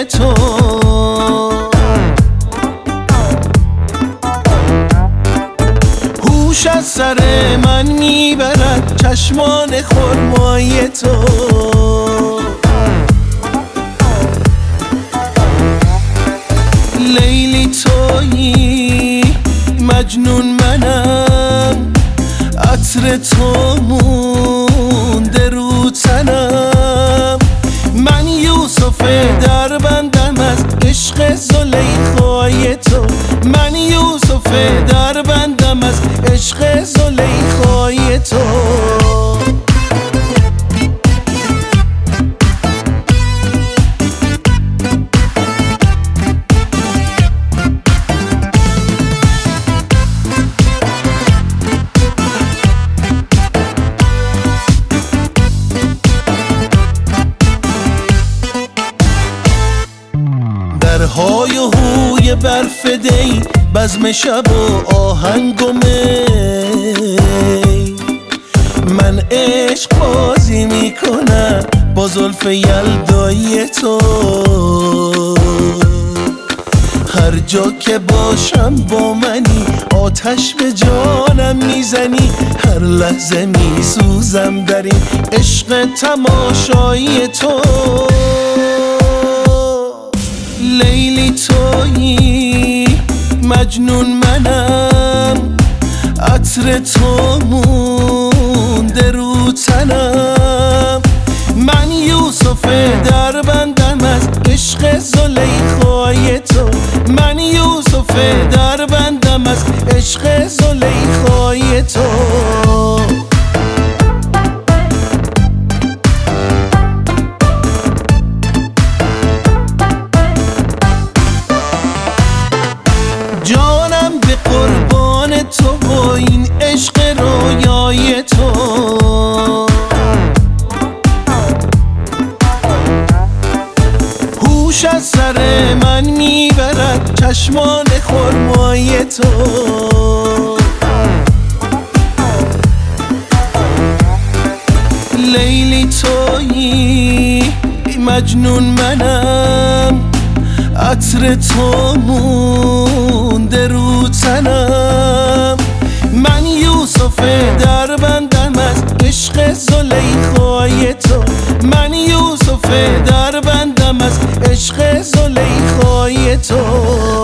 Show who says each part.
Speaker 1: زیبای تو. هوش از سر من میبرد چشمان خرمای تو. لیلی تویی مجنون منم، عطر تو مونده رو تنم. من یوسف در بندم از عشق زلیخای تو. من یوسف در بندم از عشق زلیخای تو. درهای و هوی برف دی، بزم شب و آهنگ و می. من عشق بازی میکنم با زلف یلدای تو. هر جا که باشم با منی، آتش به جانم میزنی. هر لحظه میسوزم در این عشق تماشایی تو. لیلی تویی مجنون منم، عطر تو مونده رو تنم. من یوسف در بندم از عشق زلیخای تو. من یوسف در بندم از عشق زلیخای تو. جانم به قربان تو و این عشق رویای تو. هوش از سر من میبرد چشمان خرمای تو. لیلی تویی مجنون منم، عطر تو مونده رو تنم. من یوسف در بندم از عشق زلیخای تو. من یوسف در بندم از عشق زلیخای تو.